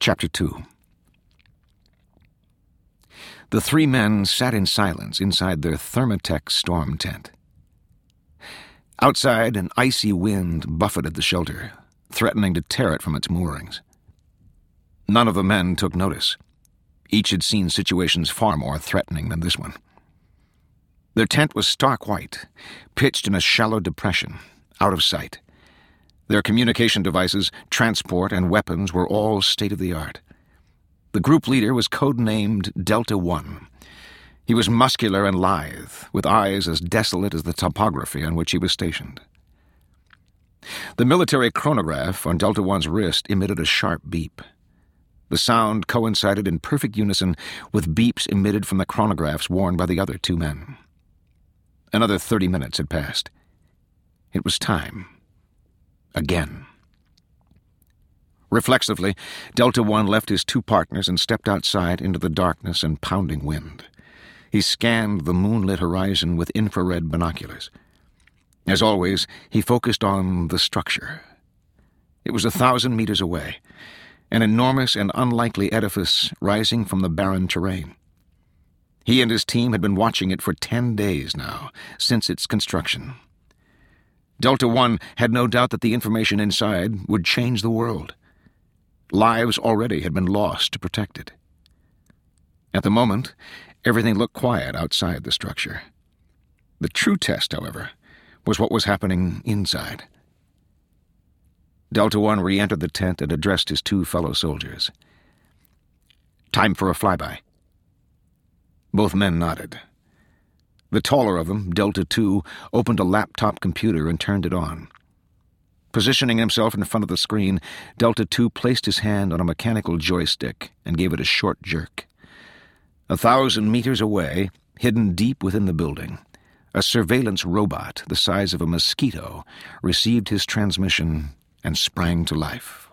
Chapter 2. The three men sat in silence inside their Thermatech storm tent. Outside, an icy wind buffeted the shelter, threatening to tear it from its moorings. None of the men took notice. Each had seen situations far more threatening than this one. Their tent was stark white, pitched in a shallow depression, out of sight. Their communication devices, transport, and weapons were all state-of-the-art. The group leader was codenamed Delta One. He was muscular and lithe, with eyes as desolate as the topography on which he was stationed. The military chronograph on Delta One's wrist emitted a sharp beep. The sound coincided in perfect unison with beeps emitted from the chronographs worn by the other two men. Another 30 minutes had passed. It was time. Again. Reflexively, Delta One left his two partners and stepped outside into the darkness and pounding wind. He scanned the moonlit horizon with infrared binoculars. As always, he focused on the structure. It was 1,000 meters away, an enormous and unlikely edifice rising from the barren terrain. He and his team had been watching it for 10 days now, since its construction. Delta One had no doubt that the information inside would change the world. Lives already had been lost to protect it. At the moment, everything looked quiet outside the structure. The true test, however, was what was happening inside. Delta One re-entered the tent and addressed his two fellow soldiers. "Time for a flyby." Both men nodded. The taller of them, Delta Two, opened a laptop computer and turned it on. Positioning himself in front of the screen, Delta Two placed his hand on a mechanical joystick and gave it a short jerk. 1,000 meters away, hidden deep within the building, a surveillance robot the size of a mosquito received his transmission and sprang to life.